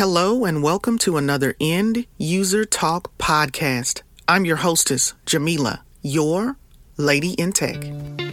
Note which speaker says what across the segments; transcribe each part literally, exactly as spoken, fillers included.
Speaker 1: Hello and welcome to another End User Talk podcast. I'm your hostess, Jamila, your Lady in Tech.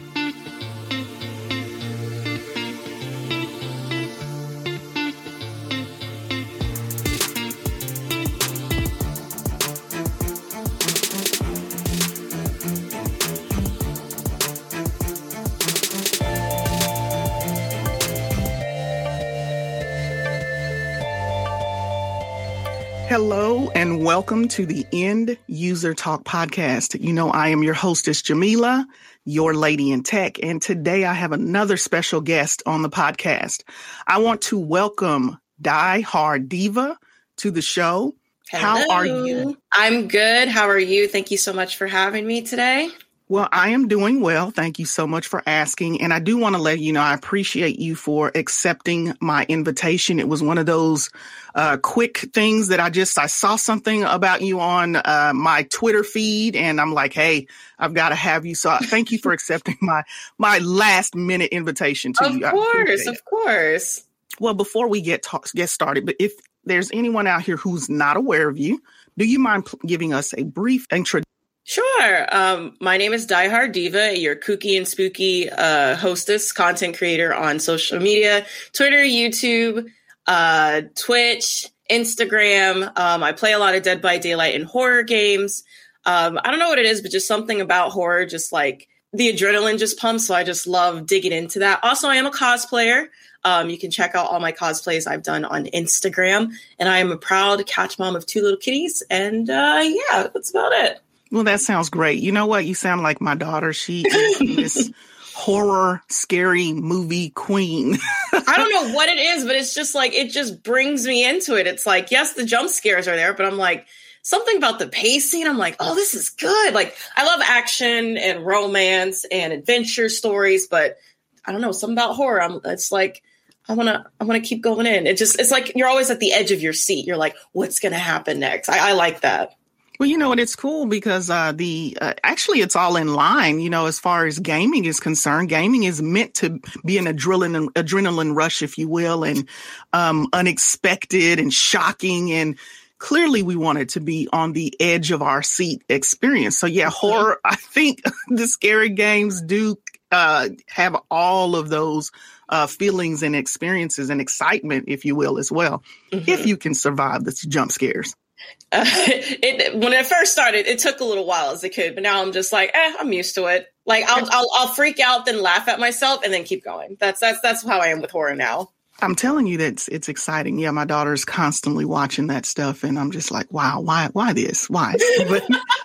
Speaker 1: Hello and welcome to the End User Talk podcast. You know, I am your hostess, Jamila, your Lady in Tech, and today I have another special guest on the podcast. I want to welcome Die Hard Diva to the show.
Speaker 2: Hello.
Speaker 1: How are you?
Speaker 2: I'm good. How are you? Thank you so much for having me today.
Speaker 1: Well, I am doing well. Thank you so much for asking. And I do want to let you know, I appreciate you for accepting my invitation. It was one of those uh, quick things that I just, I saw something about you on uh, my Twitter feed and I'm like, hey, I've got to have you. So thank you for accepting my, my last minute invitation to
Speaker 2: of
Speaker 1: you.
Speaker 2: Of course, of course.
Speaker 1: Well, before we get talk, get started, but if there's anyone out here who's not aware of you, do you mind p- giving us a brief introduction?
Speaker 2: Sure. Um, my name is Die Hard Diva, your kooky and spooky uh, hostess, content creator on social media, Twitter, YouTube, uh, Twitch, Instagram. Um, I play a lot of Dead by Daylight and horror games. Um, I don't know what it is, but just something about horror, just like the adrenaline just pumps. So I just love digging into that. Also, I am a cosplayer. Um, you can check out all my cosplays I've done on Instagram. And I am a proud catch mom of two little kitties. And uh, yeah, that's about it.
Speaker 1: Well, that sounds great. You know what? You sound like my daughter. She is this horror, scary movie queen.
Speaker 2: I don't know what it is, but it's just like, it just brings me into it. It's like, yes, the jump scares are there, but I'm like, something about the pacing. I'm like, oh, this is good. Like, I love action and romance and adventure stories, but I don't know, something about horror. I'm, it's like, I want to, I want to keep going in. It just, it's like, you're always at the edge of your seat. You're like, what's going to happen next? I, I like that.
Speaker 1: Well, you know what? It's cool because uh, the uh, actually it's all in line, you know, as far as gaming is concerned. Gaming is meant to be an adrenaline adrenaline rush, if you will, and um, unexpected and shocking. And clearly we want it to be on the edge of our seat experience. So, yeah, horror, I think the scary games do uh, have all of those uh, feelings and experiences and excitement, if you will, as well, mm-hmm. if you can survive the jump scares.
Speaker 2: Uh, it, when it first started, it took a little while as a kid, but now I'm just like, eh, I'm used to it. Like I'll, I'll, I'll freak out, then laugh at myself, and then keep going. That's that's that's how I am with horror now.
Speaker 1: I'm telling you that it's, it's exciting. Yeah, my daughter's constantly watching that stuff, and I'm just like, wow, why, why this, why? But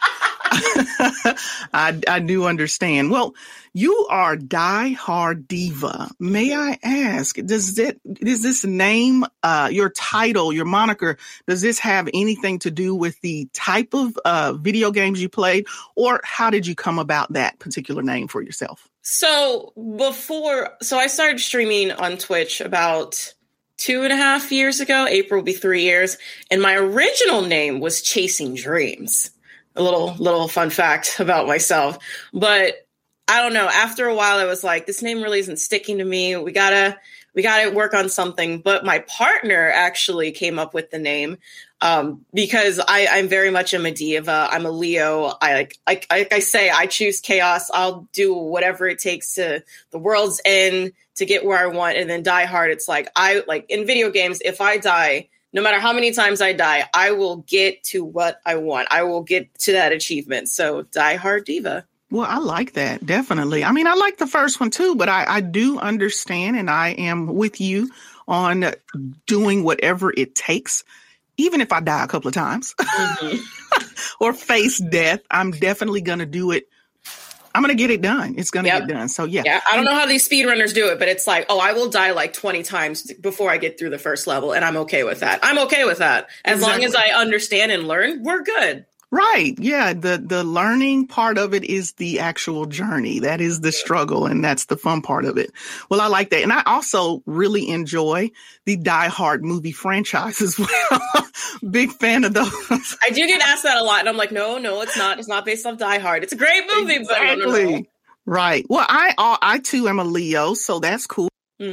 Speaker 1: I, I do understand. Well, you are Die Hard Diva. May I ask, does it, is this name, uh, your title, your moniker, does this have anything to do with the type of uh, video games you played, or how did you come about that particular name for yourself?
Speaker 2: So before, so I started streaming on Twitch about two and a half years ago. April will be three years. And my original name was Chasing Dreams. A little, little fun fact about myself. But I don't know. After a while, I was like, this name really isn't sticking to me. We gotta, we gotta work on something. But my partner actually came up with the name um, because I, I'm very much a Medieval. I'm a Leo. I like, like, like I say, I choose chaos. I'll do whatever it takes to the world's end to get where I want. And then Die Hard. It's like I like in video games. If I die, no matter how many times I die, I will get to what I want. I will get to that achievement. So Die Hard Diva.
Speaker 1: Well, I like that. Definitely. I mean, I like the first one, too, but I, I do understand and I am with you on doing whatever it takes, even if I die a couple of times mm-hmm. or face death. I'm definitely going to do it. I'm going to get it done. It's going to yep. get done. So, yeah.
Speaker 2: Yeah. I don't know how these speedrunners do it, but it's like, oh, I will die like twenty times before I get through the first level. And I'm okay with that. I'm okay with that. As exactly. long as I understand and learn, we're good.
Speaker 1: Right. Yeah. The, the learning part of it is the actual journey. That is the struggle. And that's the fun part of it. Well, I like that. And I also really enjoy the Die Hard movie franchise as well. Big fan of those.
Speaker 2: I do get asked that a lot. And I'm like, no, no, it's not. It's not based off Die Hard. It's a great movie.
Speaker 1: Exactly. But no, no, no. Right. Well, I, I too am a Leo, so that's cool.
Speaker 2: Mm-hmm.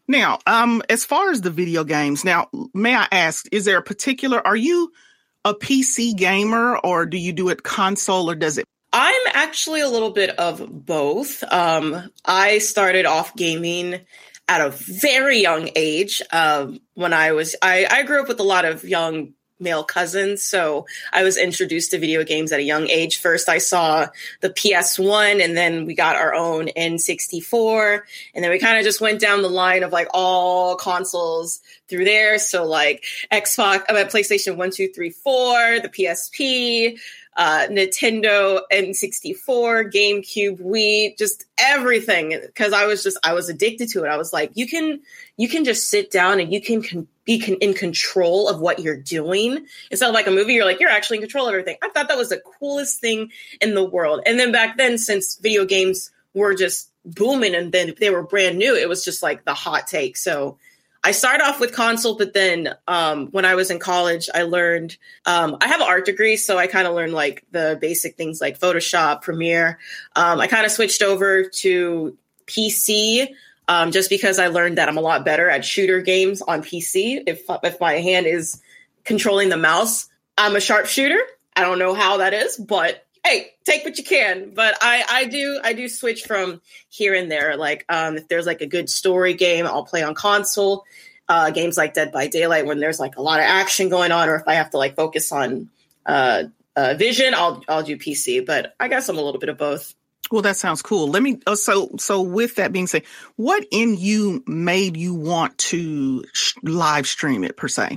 Speaker 1: Now, um, as far as the video games, now, may I ask, is there a particular, are you a P C gamer or do you do it console or does it?
Speaker 2: I'm actually a little bit of both. Um, I started off gaming at a very young age. Um, when I was, I, I grew up with a lot of young male cousins, so I was introduced to video games at a young age. First, I saw the P S one, and then we got our own N sixty-four, and then we kind of just went down the line of like all consoles through there. So like Xbox, I mean, PlayStation one, two, three, four, the P S P, uh, Nintendo N sixty-four, GameCube, Wii, just everything. Because I was just, I was addicted to it. I was like, you can, you can just sit down and you can con- be con- in control of what you're doing. Instead of like a movie, you're like, you're actually in control of everything. I thought that was the coolest thing in the world. And then back then, since video games were just booming and then they were brand new, it was just like the hot take. So I started off with console, but then um, when I was in college, I learned, um, I have an art degree, so I kind of learned like the basic things like Photoshop, Premiere. Um, I kind of switched over to P C um, just because I learned that I'm a lot better at shooter games on P C. If, if my hand is controlling the mouse, I'm a sharpshooter. I don't know how that is, but hey, take what you can. But I, I do I do switch from here and there. Like um, if there's like a good story game, I'll play on console. Uh, games like Dead by Daylight, when there's like a lot of action going on, or if I have to like focus on uh, uh, vision, I'll I'll do P C. But I guess I'm a little bit of both.
Speaker 1: Well, that sounds cool. Let me. Uh, so so with that being said, what in you made you want to sh- live stream it per se?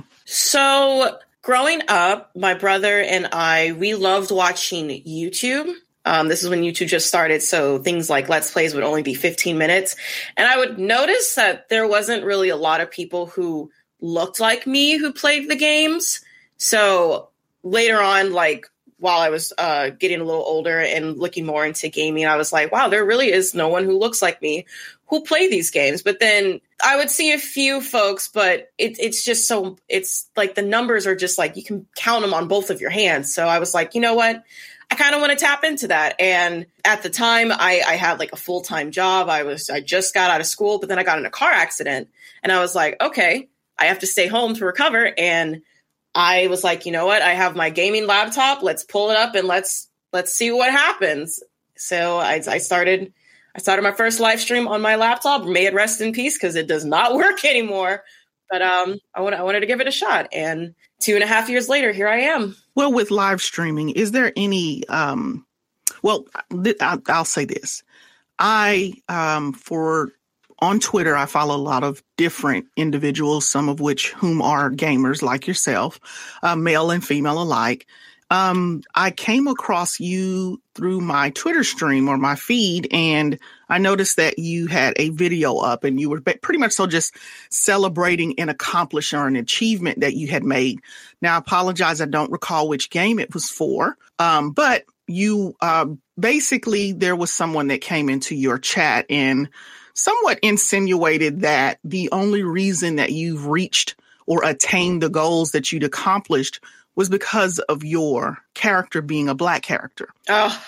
Speaker 2: So growing up, my brother and I, we loved watching YouTube. Um, this is when YouTube just started, so things like Let's Plays would only be fifteen minutes. And I would notice that there wasn't really a lot of people who looked like me who played the games. So later on, like while I was uh, getting a little older and looking more into gaming, I was like, wow, there really is no one who looks like me who play these games. But then I would see a few folks, but it, it's just so, it's like the numbers are just like, you can count them on both of your hands. So I was like, you know what? I kind of want to tap into that. And at the time I, I had like a full-time job. I was, I just got out of school, but then I got in a car accident and I was like, okay, I have to stay home to recover. And I was like, you know what? I have my gaming laptop. Let's pull it up and let's, let's see what happens. So I, I started, I started my first live stream on my laptop. May it rest in peace because it does not work anymore. But um, I, want, I wanted to give it a shot. And two and a half years later, here I am.
Speaker 1: Well, with live streaming, is there any, um, well, th- I'll, I'll say this. I, um, for on Twitter, I follow a lot of different individuals, some of which whom are gamers like yourself, uh, male and female alike. Um, I came across you through my Twitter stream or my feed, and I noticed that you had a video up and you were pretty much so just celebrating an accomplishment or an achievement that you had made. Now, I apologize. I don't recall which game it was for. Um, but you, uh, basically there was someone that came into your chat and somewhat insinuated that the only reason that you've reached or attained the goals that you'd accomplished was because of your character being a Black character.
Speaker 2: Oh,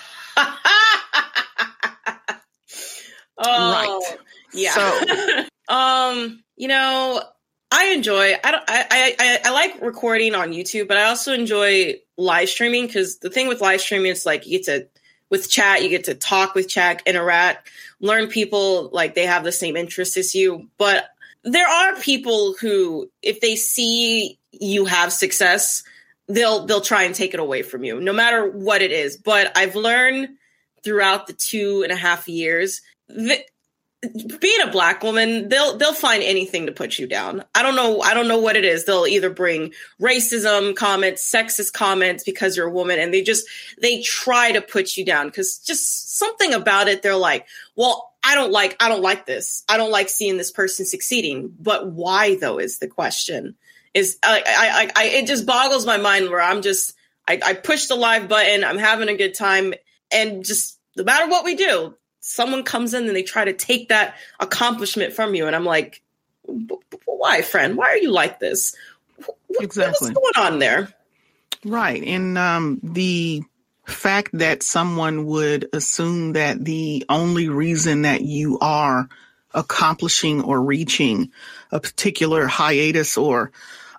Speaker 2: oh
Speaker 1: right.
Speaker 2: Yeah.
Speaker 1: So,
Speaker 2: um, you know, I enjoy. I don't. I, I I like recording on YouTube, but I also enjoy live streaming because the thing with live streaming is like you get to with chat, you get to talk with chat, interact, learn people like they have the same interests as you. But there are people who, if they see you have success, they'll they'll try and take it away from you, no matter what it is. But I've learned throughout the two and a half years that being a Black woman, they'll they'll find anything to put you down. I don't know. I don't know what it is. They'll either bring racism comments, sexist comments because you're a woman, and they just they try to put you down because just something about it. They're like, well, I don't like I don't like this. I don't like seeing this person succeeding. But why though is the question. Is I, I, I, it just boggles my mind where I'm just, I, I push the live button. I'm having a good time. And just no matter what we do, someone comes in and they try to take that accomplishment from you. And I'm like, why, friend? Why are you like this? What,
Speaker 1: exactly.
Speaker 2: What's going on there?
Speaker 1: Right. And um, the fact that someone would assume that the only reason that you are accomplishing or reaching a particular hiatus or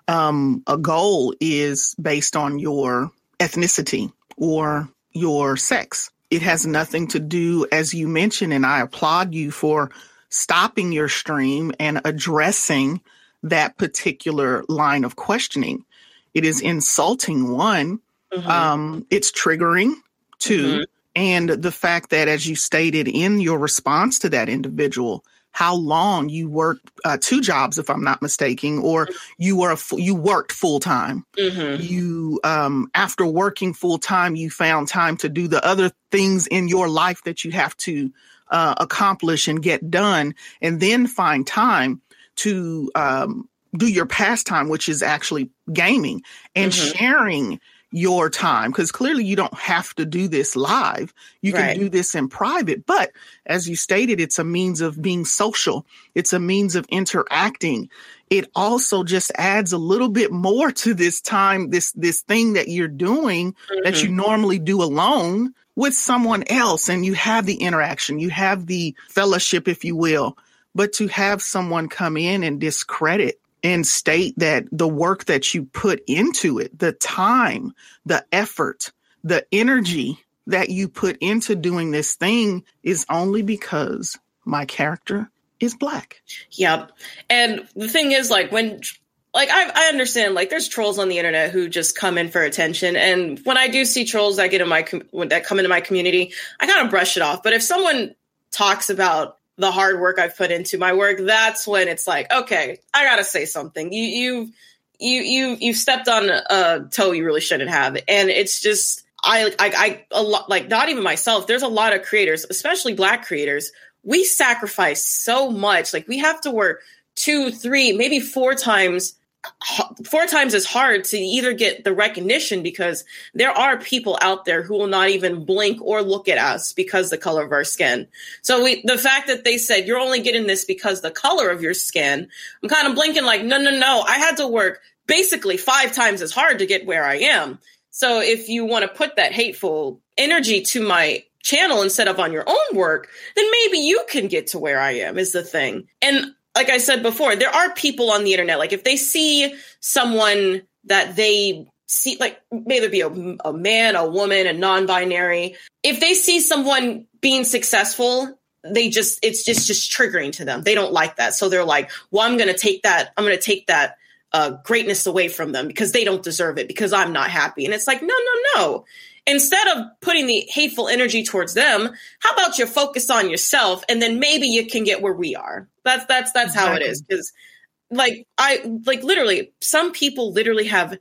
Speaker 1: um, a goal is based on your ethnicity or your sex. It has nothing to do, as you mentioned, and I applaud you for stopping your stream and addressing that particular line of questioning. It is insulting, one. Mm-hmm. Um, it's triggering, two. Mm-hmm. And the fact that, as you stated in your response to that individual, how long you worked uh, two jobs, if I'm not mistaken, or you were a f- you worked full time. Mm-hmm. You um, after working full time, you found time to do the other things in your life that you have to uh, accomplish and get done, and then find time to um, do your pastime, which is actually gaming and mm-hmm. sharing your time, because clearly you don't have to do this live. You can right. do this in private. But as you stated, it's a means of being social. It's a means of interacting. It also just adds a little bit more to this time, this this thing that you're doing mm-hmm. that you normally do alone with someone else. And you have the interaction, you have the fellowship, if you will. But to have someone come in and discredit and state that the work that you put into it, the time, the effort, the energy that you put into doing this thing is only because my character is Black.
Speaker 2: Yep. And the thing is, like, when, like, I, I understand, like, there's trolls on the internet who just come in for attention. And when I do see trolls that get in my, that come into my community, I kind of brush it off. But if someone talks about the hard work I've put into my work, that's when it's like, okay, I gotta say something. You, you, you, you, you've stepped on a toe you really shouldn't have. And it's just, I, I, I, a lot, like, not even myself, there's a lot of creators, especially Black creators. We sacrifice so much. Like, we have to work two, three, maybe four times four times as hard to either get the recognition, because there are people out there who will not even blink or look at us because the color of our skin. So we, the fact that they said you're only getting this because the color of your skin, I'm kind of blinking like, no, no, no. I had to work basically five times as hard to get where I am. So if you want to put that hateful energy to my channel instead of on your own work, then maybe you can get to where I am, is the thing. And like I said before, there are people on the internet, like if they see someone that they see, like maybe be a, a man, a woman, a non-binary, if they see someone being successful, they just, it's just, just triggering to them. They don't like that. So they're like, well, I'm going to take that, I'm going to take that uh, greatness away from them because they don't deserve it, because I'm not happy. And it's like, no, no, no. Instead of putting the hateful energy towards them, how about you focus on yourself, and then maybe you can get where we are. That's that's that's exactly how it is. Because, like, I like literally, some people literally have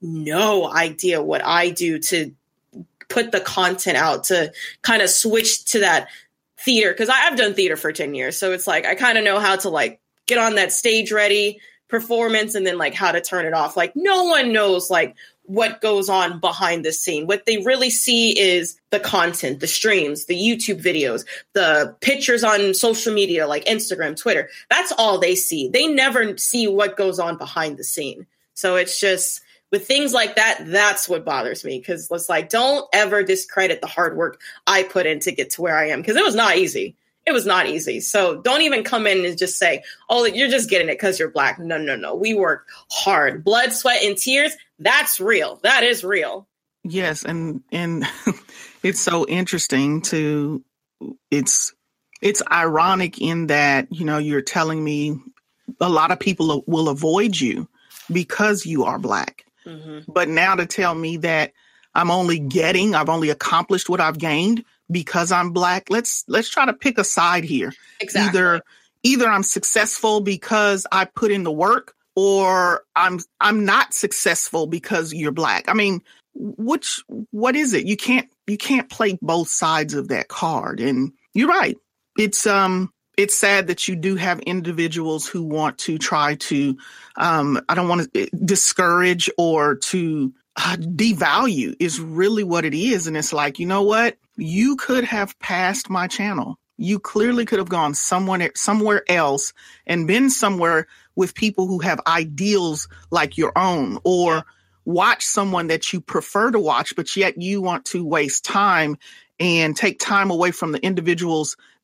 Speaker 2: no idea what I do to put the content out, to kind of switch to that theater. Because I've done theater for ten years, so it's like I kind of know how to like get on that stage ready performance, and then like how to turn it off. Like, no one knows like what goes on behind the scene. What they really see is the content, the streams, the YouTube videos, the pictures on social media like Instagram, Twitter. That's all they see. They never see what goes on behind the scene. So it's just, with things like that, that's what bothers me. Because it's like, don't ever discredit the hard work I put in to get to where I am. Because it was not easy. It was not easy. So don't even come in and just say, oh, you're just getting it because you're Black. No, no, no. We work hard. Blood, sweat, and tears. That's real. That is real.
Speaker 1: Yes. And and it's so interesting to, it's it's ironic in that, you know, you're telling me a lot of people will avoid you because you are Black. Mm-hmm. But now to tell me that I'm only getting, I've only accomplished what I've gained because I'm Black. Let's let's try to pick a side here.
Speaker 2: Exactly.
Speaker 1: Either either I'm successful because I put in the work, or I'm I'm not successful because you're Black. I mean, which what is it? You can't you can't play both sides of that card. And you're right. It's um it's sad that you do have individuals who want to try to um I don't want to discourage or to uh, devalue is really what it is. And it's like, you know what? You could have passed my channel. You clearly could have gone somewhere, somewhere else and been somewhere with people who have ideals like your own, or watch someone that you prefer to watch, but yet you want to waste time and take time away from the individuals that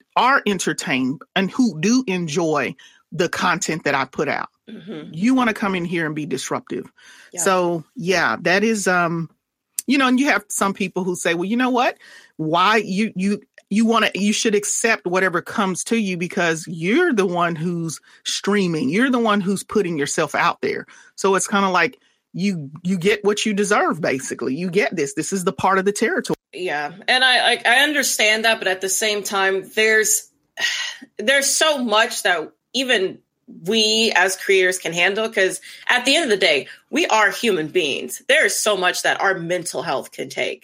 Speaker 1: are entertained and who do enjoy the content that I put out. Mm-hmm. You want to come in here and be disruptive. Yeah. So yeah, that is, um, you know, and you have some people who say, well, you know what, why you, you, you want to, you should accept whatever comes to you because you're the one who's streaming. You're the one who's putting yourself out there. So it's kind of like you, you get what you deserve. Basically, you get this, this is the part of the territory.
Speaker 2: Yeah. And I, I, I understand that, but at the same time, there's, there's so much that even we as creators can handle, because at the end of the day, we are human beings. There is so much that our mental health can take.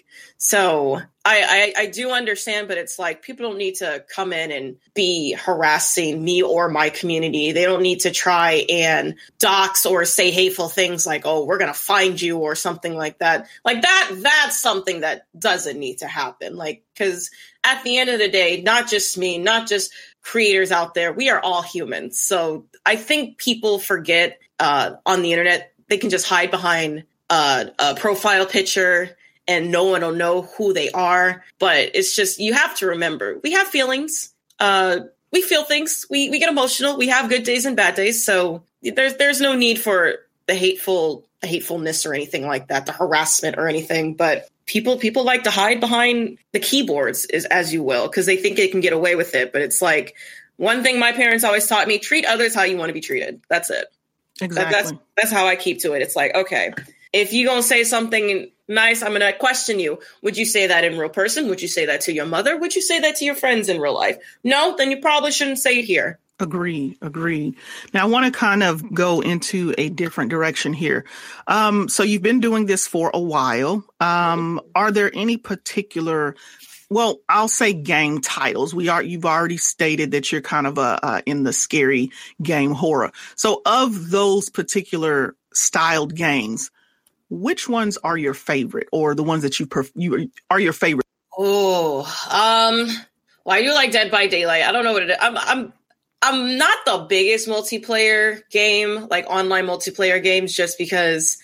Speaker 2: So I, I, I do understand, but it's like people don't need to come in and be harassing me or my community. They don't need to try and dox or say hateful things like, oh, we're going to find you or something like that. Like that, that's something that doesn't need to happen. Like, because at the end of the day, not just me, not just creators out there, we are all humans. So I think people forget uh, on the internet, they can just hide behind uh, a profile picture and no one will know who they are. But it's just, you have to remember, we have feelings. Uh, we feel things. We we get emotional. We have good days and bad days. So there's there's no need for the hateful the hatefulness or anything like that, the harassment or anything. But people people like to hide behind the keyboards, is as you will, because they think they can get away with it. But it's like, one thing my parents always taught me, treat others how you want to be treated. That's it.
Speaker 1: Exactly.
Speaker 2: That, that's that's how I keep to it. It's like, okay, if you're going to say something nice, I'm going to question you. Would you say that in real person? Would you say that to your mother? Would you say that to your friends in real life? No, then you probably shouldn't say it here.
Speaker 1: Agree, agree. Now, I want to kind of go into a different direction here. Um, so you've been doing this for a while. Um, are there any particular, well, I'll say game titles. We are, you've already stated that you're kind of a, uh, in the scary game horror. So of those particular styled games, which ones are your favorite, or the ones that you, pref- you are your favorite?
Speaker 2: Oh, um, well, I do like Dead by Daylight. I don't know what it is. I'm, I'm, I'm not the biggest multiplayer game, like online multiplayer games, just because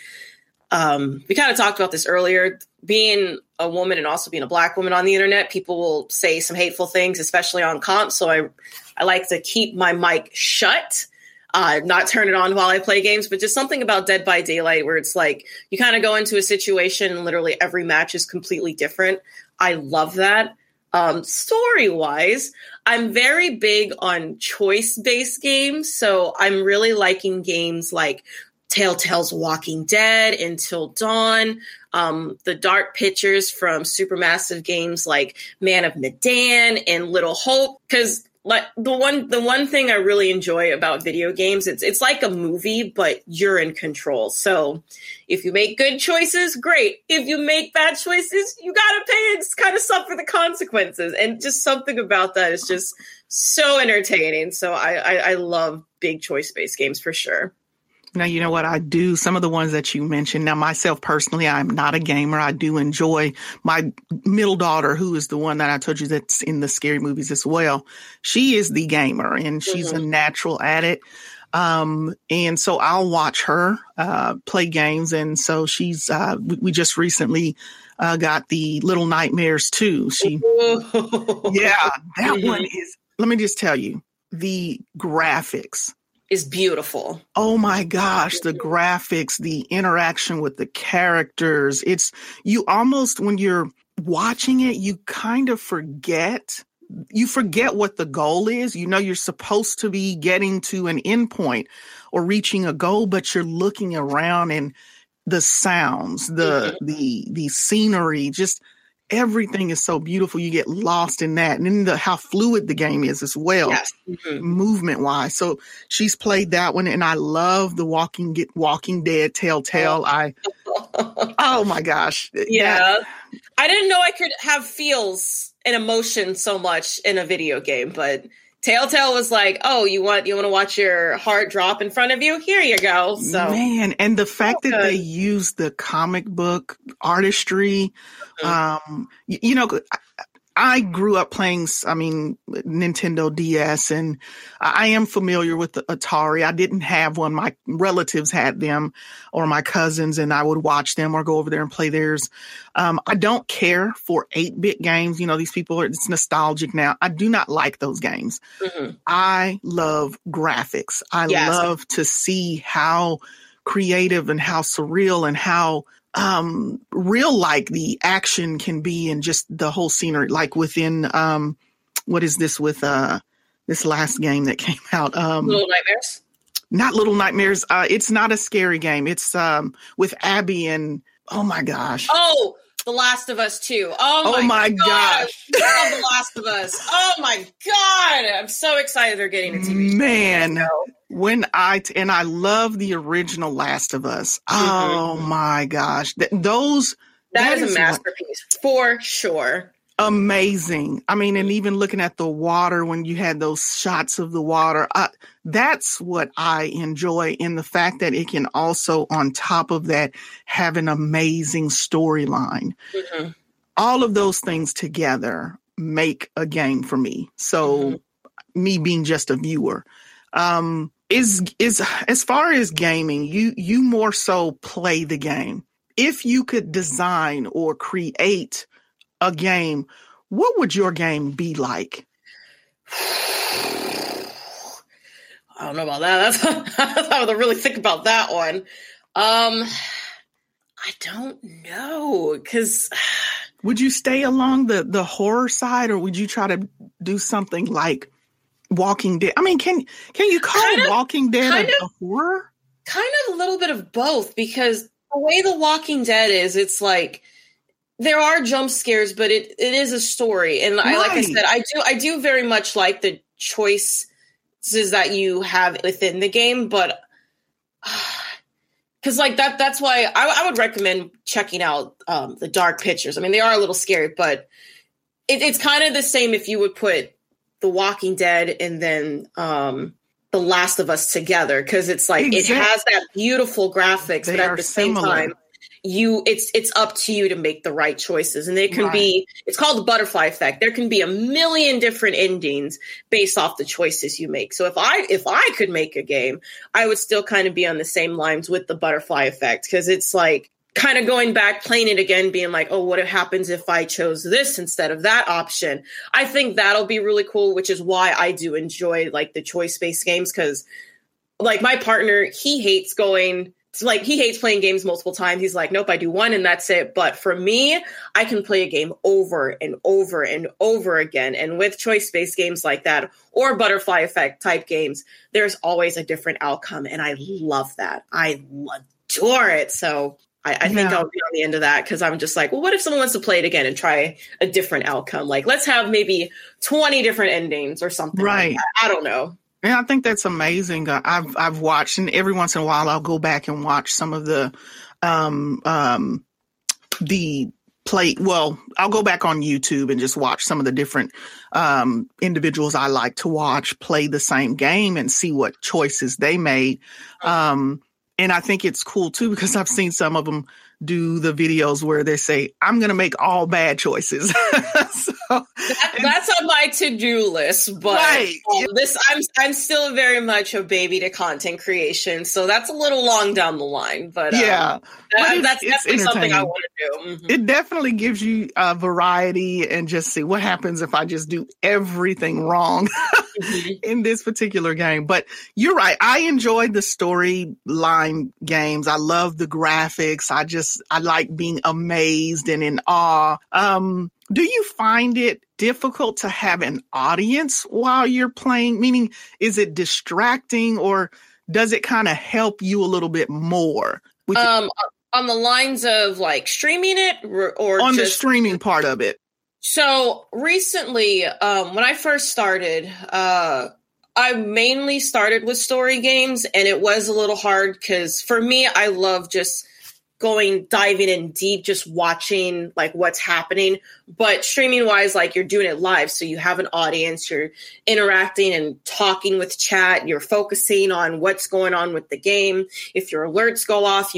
Speaker 2: um, we kind of talked about this earlier. Being a woman and also being a Black woman on the internet, people will say some hateful things, especially on comp. So I, I like to keep my mic shut, uh, not turn it on while I play games. But just something about Dead by Daylight where it's like you kind of go into a situation and literally every match is completely different. I love that. Um, story-wise, I'm very big on choice-based games, so I'm really liking games like Telltale's Walking Dead, Until Dawn, um, the dark pictures from supermassive games like Man of Medan and Little Hope, because like the one the one thing I really enjoy about video games, it's it's like a movie, but you're in control. So if you make good choices, great. If you make bad choices, you gotta pay and kind of suffer the consequences. And just something about that is just so entertaining. So I I, I love big choice-based games for sure.
Speaker 1: Now, you know what I do? Some of the ones that you mentioned. Now, myself personally, I'm not a gamer. I do enjoy my middle daughter, who is the one that I told you that's in the scary movies as well. She is the gamer and she's mm-hmm. a natural at it. Um, and so I'll watch her uh, play games. And so she's, uh, we, we just recently uh, got the Little Nightmares too. She, yeah, that one is, let me just tell you, the graphics
Speaker 2: is beautiful.
Speaker 1: Oh my gosh, the graphics, the interaction with the characters. It's, you almost, when you're watching it, you kind of forget, you forget what the goal is. You know, you're supposed to be getting to an endpoint or reaching a goal, but you're looking around and the sounds, the, mm-hmm. the, the scenery, just everything is so beautiful. You get lost in that. And then the, how fluid the game is as well, yes. mm-hmm. movement wise. So she's played that one. And I love the Walking Get Walking Dead Telltale. I, oh my gosh.
Speaker 2: Yeah. That, I didn't know I could have feels and emotion so much in a video game, but Telltale was like, oh, you want, you want to watch your heart drop in front of you? Here you go. So
Speaker 1: man. And the fact oh, that good. they use the comic book artistry, mm-hmm. um, you, you know, I grew up playing, I mean, Nintendo D S, and I am familiar with the Atari. I didn't have one. My relatives had them, or my cousins, and I would watch them or go over there and play theirs. Um, I don't care for eight-bit games. You know, these people are, it's nostalgic now. I do not like those games. Mm-hmm. I love graphics. I yes. love to see how creative and how surreal and how um real like the action can be, and just the whole scenery, like within um what is this with uh this last game that came out, um
Speaker 2: Little Nightmares?
Speaker 1: Not Little Nightmares. Uh it's not a scary game. It's um with Abby and oh my gosh.
Speaker 2: Oh, The Last of Us two. Oh my,
Speaker 1: oh my
Speaker 2: gosh.
Speaker 1: gosh.
Speaker 2: I love The Last of Us. Oh my God. I'm so excited they're getting a T V show.
Speaker 1: Man. When I, t- and I love the original Last of Us. Mm-hmm. Oh my gosh. Th- those.
Speaker 2: that, that is, is a masterpiece what, for sure.
Speaker 1: Amazing. I mean, and even looking at the water, when you had those shots of the water, uh, that's what I enjoy, in the fact that it can also, on top of that, have an amazing storyline. Mm-hmm. All of those things together make a game for me. So mm-hmm. me being just a viewer, um, is, is as far as gaming, you, you more so play the game. If you could design or create a game, what would your game be like?
Speaker 2: I don't know about that. That's, I have to really think about that one. Um, I don't know, because
Speaker 1: would you stay along the, the horror side, or would you try to do something like Walking Dead? I mean, can can you call kind of, Walking Dead a, of, a horror?
Speaker 2: Kind of a little bit of both, because the way The Walking Dead is, it's like there are jump scares, but it, it is a story. And I, right. like I said, I do I do very much like the choices that you have within the game, but because like that that's why I, I would recommend checking out um, the Dark Pictures. I mean, they are a little scary, but it, it's kind of the same if you would put The Walking Dead and then um, The Last of Us together, because it's like exactly. it has that beautiful graphics, they but at the same similar. time, you it's it's up to you to make the right choices. And they can right. be, it's called the butterfly effect. There can be a million different endings based off the choices you make. So if I if I could make a game, I would still kind of be on the same lines with the butterfly effect, because it's like kind of going back, playing it again, being like, oh, what happens if I chose this instead of that option? I think that'll be really cool, which is why I do enjoy like the choice-based games, because like my partner, he hates going to, like, he hates playing games multiple times. He's like, nope, I do one and that's it. But for me, I can play a game over and over and over again. And with choice-based games like that, or butterfly effect type games, there's always a different outcome. And I love that. I adore it. So I, I think yeah. I'll be on the end of that, because I'm just like, well, what if someone wants to play it again and try a different outcome? Like, let's have maybe twenty different endings or something.
Speaker 1: Right.
Speaker 2: Like that. I don't know.
Speaker 1: Yeah, I think that's amazing. I've I've watched, and every once in a while I'll go back and watch some of the um um the play. Well, I'll go back on YouTube and just watch some of the different um individuals I like to watch play the same game and see what choices they made. Um And I think it's cool, too, because I've seen some of them do the videos where they say, I'm going to make all bad choices. so,
Speaker 2: that, that's on my to-do list. But right. um, this I'm I'm still very much a baby to content creation. So that's a little long down the line. But um,
Speaker 1: yeah,
Speaker 2: that,
Speaker 1: but
Speaker 2: that's definitely something I want to do. Mm-hmm.
Speaker 1: It definitely gives you uh, variety, and just see what happens if I just do everything wrong mm-hmm. in this particular game. But you're right. I enjoyed the storyline games. I love the graphics. I just, I like being amazed and in awe. Um, do you find it difficult to have an audience while you're playing? Meaning, is it distracting, or does it kind of help you a little bit more?
Speaker 2: Um, on the lines of like streaming it, or, or
Speaker 1: on
Speaker 2: just,
Speaker 1: the streaming part of it?
Speaker 2: So recently, um, when I first started, uh, I mainly started with story games, and it was a little hard because for me, I love just going, diving in deep, just watching like what's happening. But streaming wise, like you're doing it live. So you have an audience, you're interacting and talking with chat. You're focusing on what's going on with the game. If your alerts go off, you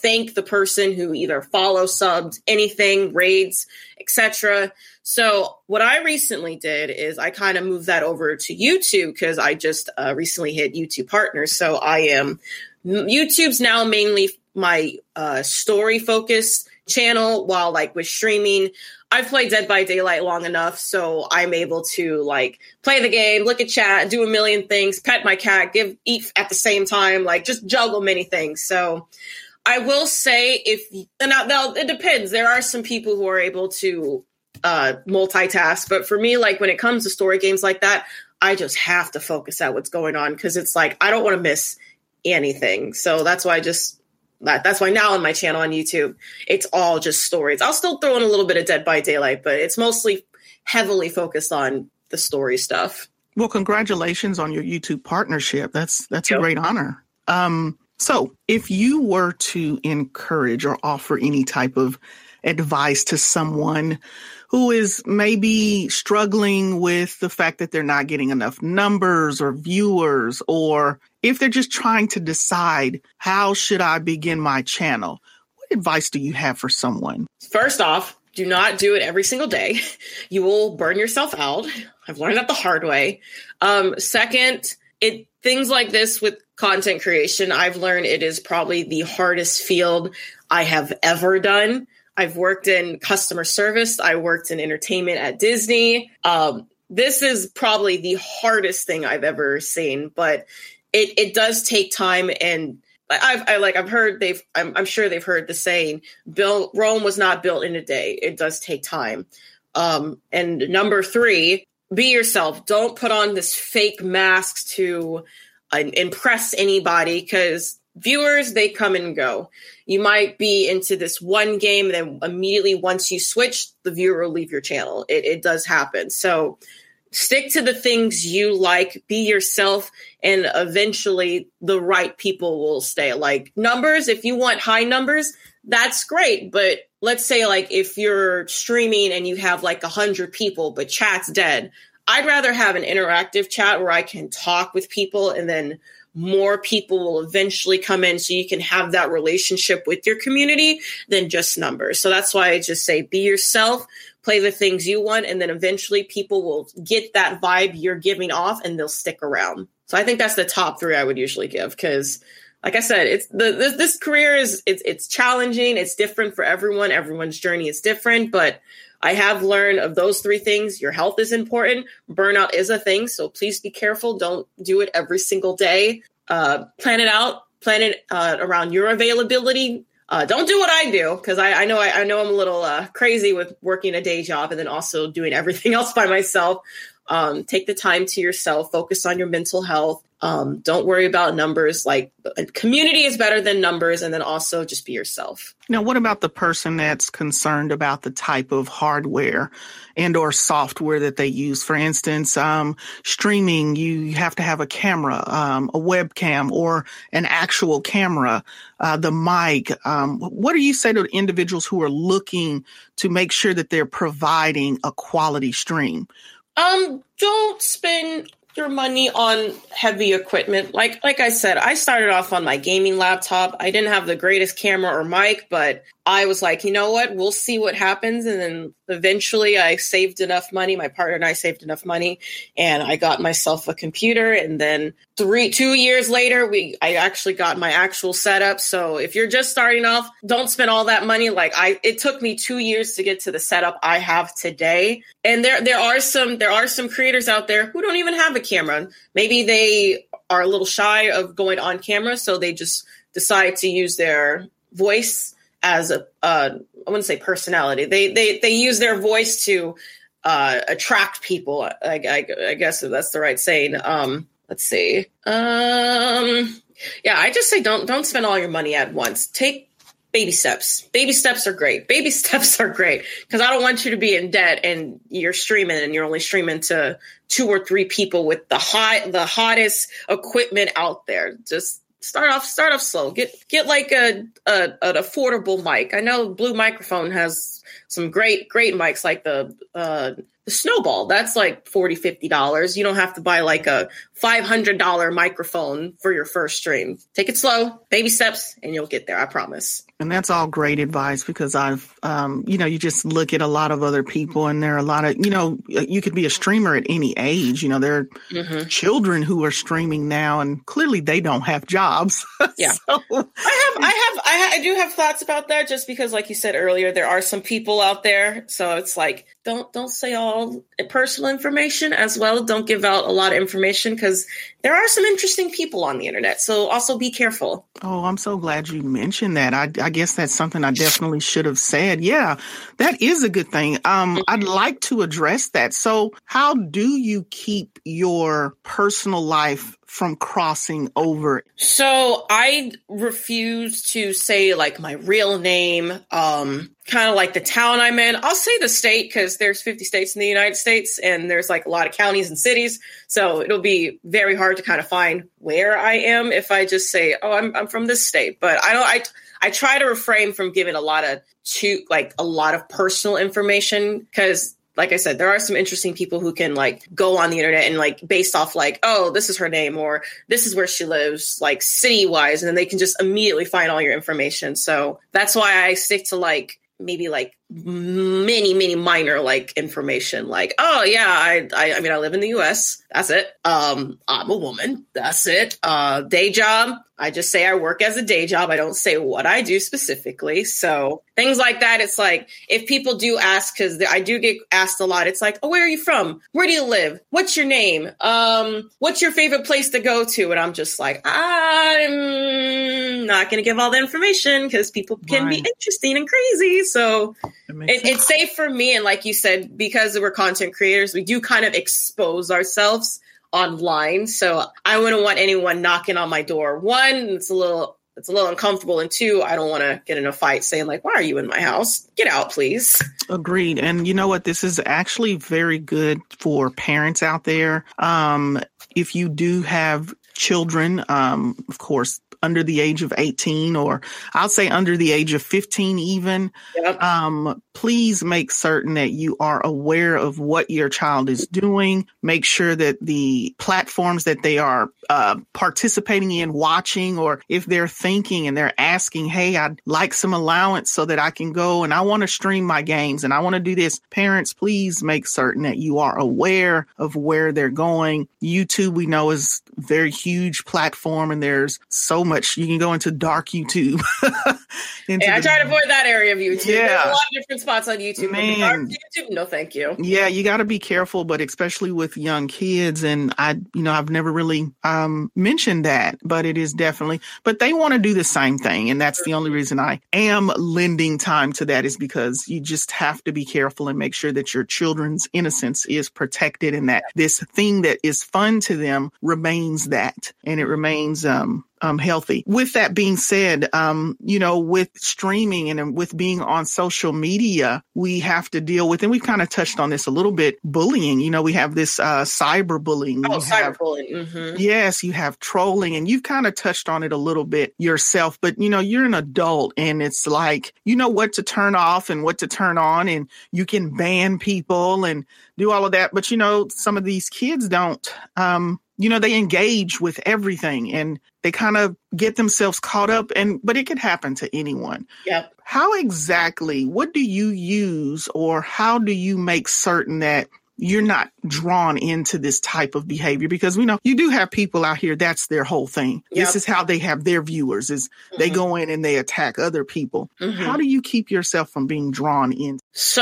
Speaker 2: thank the person who either follows, subbed, anything, raids, et cetera. So what I recently did is I kind of moved that over to YouTube because I just uh, recently hit YouTube Partners. So I am YouTube's now mainly my uh, story focused channel, while like with streaming, I've played Dead by Daylight long enough, so I'm able to like play the game, look at chat, do a million things, pet my cat, give eat at the same time, like just juggle many things. So I will say, if and now, now it depends. There are some people who are able to uh, multitask, but for me, like when it comes to story games like that, I just have to focus at what's going on because it's like I don't want to miss anything. So that's why I just. That, that's why now on my channel on YouTube, it's all just stories. I'll still throw in a little bit of Dead by Daylight, but it's mostly heavily focused on the story stuff.
Speaker 1: Well, congratulations on your YouTube partnership. That's that's
Speaker 2: yep.
Speaker 1: a great honor. Um, so if you were to encourage or offer any type of advice to someone who is maybe struggling with the fact that they're not getting enough numbers or viewers, or if they're just trying to decide, how should I begin my channel? What advice do you have for someone?
Speaker 2: First off, do not do it every single day. You will burn yourself out. I've learned that the hard way. Um, second, it things like this with content creation, I've learned it is probably the hardest field I have ever done. I've worked in customer service. I worked in entertainment at Disney. Um, this is probably the hardest thing I've ever seen, but it, it does take time. And I've I, like I've heard they've I'm, I'm sure they've heard the saying, "Built Rome was not built in a day." It does take time. Um, and number three, be yourself. Don't put on this fake mask to uh, impress anybody, because viewers, they come and go. You might be into this one game, and then immediately once you switch, the viewer will leave your channel. It, it does happen. So stick to the things you like, be yourself, and eventually the right people will stay. Like numbers, if you want high numbers, that's great. But let's say like if you're streaming and you have like a hundred people, but chat's dead, I'd rather have an interactive chat where I can talk with people, and then more people will eventually come in so you can have that relationship with your community than just numbers. So that's why I just say be yourself, play the things you want, and then eventually people will get that vibe you're giving off and they'll stick around. So I think that's the top three I would usually give, because like I said, it's the this, this career is it's it's challenging. It's different for everyone. Everyone's journey is different, but I have learned of those three things. Your health is important. Burnout is a thing. So please be careful. Don't do it every single day. Uh, plan it out. Plan it uh, around your availability. Uh, don't do what I do, because I, I know I, I know I'm a little uh, crazy with working a day job and then also doing everything else by myself. Um, take the time to yourself. Focus on your mental health. Um, don't worry about numbers. Like, community is better than numbers. And then also just be yourself.
Speaker 1: Now, what about the person that's concerned about the type of hardware and or software that they use? For instance, um, streaming, you have to have a camera, um, a webcam, or an actual camera, uh, the mic. Um, what do you say to individuals who are looking to make sure that they're providing a quality stream?
Speaker 2: Um, don't spend your money on heavy equipment. Like, like I said, I started off on my gaming laptop. I didn't have the greatest camera or mic, but I was like, you know what, we'll see what happens. And then eventually I saved enough money. My partner and I saved enough money, and I got myself a computer. And then three, two years later, we, I actually got my actual setup. So if you're just starting off, don't spend all that money. Like I, it took me two years to get to the setup I have today. And there, there are some, there are some creators out there who don't even have a camera. Maybe they are a little shy of going on camera, so they just decide to use their voice as a, uh, I wouldn't say personality. They they they use their voice to uh, attract people. I, I, I guess if that's the right saying. Um, let's see. Um, yeah, I just say don't don't spend all your money at once. Take baby steps. Baby steps are great. Baby steps are great, because I don't want you to be in debt and you're streaming and you're only streaming to two or three people with the hot the hottest equipment out there. Just Start off, start off slow. Get, get like a, a, an affordable mic. I know Blue Microphone has some great, great mics like the, uh, the Snowball. That's like forty dollars, fifty dollars. You don't have to buy like a five hundred dollars microphone for your first stream. Take it slow, baby steps, and you'll get there. I promise.
Speaker 1: And that's all great advice because I've, um, you know, you just look at a lot of other people and there are a lot of, you know, you could be a streamer at any age. You know, there are mm-hmm. children who are streaming now and clearly they don't have jobs.
Speaker 2: Yeah. so. I have, I have, I, I do have thoughts about that just because, like you said earlier, there are some people out there. So it's like, don't, don't say all personal information as well. Don't give out a lot of information because there are some interesting people on the internet. So also be careful.
Speaker 1: Oh, I'm so glad you mentioned that. I, I guess that's something I definitely should have said. Yeah, that is a good thing. Um, mm-hmm. I'd like to address that. So how do you keep your personal life from crossing over?
Speaker 2: So I refuse to say like my real name, um, kind of like the town I'm in. I'll say the state because there's fifty states in the United States and there's like a lot of counties and cities. So it'll be very hard to kind of find where I am if I just say, oh, I'm I'm from this state. But I don't, I, I try to refrain from giving a lot of to like a lot of personal information because like I said, there are some interesting people who can like go on the internet and like based off like, oh, this is her name or this is where she lives, like city wise. And then they can just immediately find all your information. So that's why I stick to like maybe like many, many minor like information like, oh, yeah, I, I I mean, I live in the U S. That's it. Um, I'm a woman. That's it. Uh, day job. I just say I work as a day job. I don't say what I do specifically. So things like that. It's like if people do ask, because I do get asked a lot, it's like, oh, where are you from? Where do you live? What's your name? Um, what's your favorite place to go to? And I'm just like, I'm not going to give all the information because people can right. be interesting and crazy. So it, it's safe for me. And like you said, because we're content creators, we do kind of expose ourselves online. So I wouldn't want anyone knocking on my door. One, it's a little it's a little uncomfortable. And two, I don't want to get in a fight saying like, why are you in my house? Get out, please.
Speaker 1: Agreed. And you know what? This is actually very good for parents out there. Um, if you do have children, um, of course, under the age of eighteen, or I'll say under the age of fifteen even, yep. um, please make certain that you are aware of what your child is doing. Make sure that the platforms that they are uh, participating in, watching, or if they're thinking and they're asking, hey, I'd like some allowance so that I can go and I want to stream my games and I want to do this. Parents, please make certain that you are aware of where they're going. YouTube, we know, is a very huge platform and there's so much. You can go into dark YouTube. into
Speaker 2: yeah, I
Speaker 1: the,
Speaker 2: try to avoid that area of YouTube.
Speaker 1: Yeah.
Speaker 2: There's a lot of different spots on YouTube.
Speaker 1: Man.
Speaker 2: But dark YouTube, no thank you.
Speaker 1: Yeah, you got to be careful, but especially with young kids. And I, you know, I've never really um, mentioned that, but it is definitely, but they want to do the same thing. And that's the only reason I am lending time to that is because you just have to be careful and make sure that your children's innocence is protected and that this thing that is fun to them remains that and it remains, um, Um, healthy. With that being said, um, you know, with streaming and with being on social media, we have to deal with, and we've kind of touched on this a little bit, bullying. You know, we have this uh, cyberbullying.
Speaker 2: Oh,
Speaker 1: you have,
Speaker 2: cyberbullying. Mm-hmm.
Speaker 1: Yes, you have trolling, and you've kind of touched on it a little bit yourself. But, you know, you're an adult, and it's like, you know what to turn off and what to turn on, and you can ban people and do all of that. But, you know, some of these kids don't. Um, You know, they engage with everything and they kind of get themselves caught up and, but it could happen to anyone.
Speaker 2: Yep.
Speaker 1: How exactly, what do you use or how do you make certain that you're not drawn into this type of behavior? Because we know you do have people out here, that's their whole thing. Yep. This is how they have their viewers is mm-hmm. they go in and they attack other people. Mm-hmm. How do you keep yourself from being drawn in?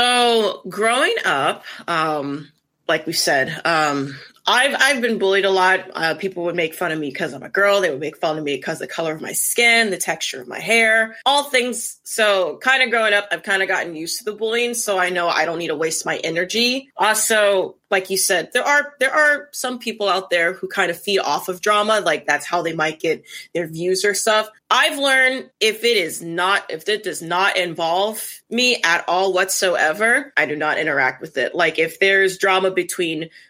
Speaker 2: So growing up, um, like we said, um, I've I've been bullied a lot. Uh, people would make fun of me because I'm a girl. They would make fun of me because of the color of my skin, the texture of my hair, all things. So kind of growing up, I've kind of gotten used to the bullying. So I know I don't need to waste my energy. Also, like you said, there are there are some people out there who kind of feed off of drama. Like that's how they might get their views or stuff. I've learned if it is not, if it does not involve me at all whatsoever, I do not interact with it. Like if there's drama between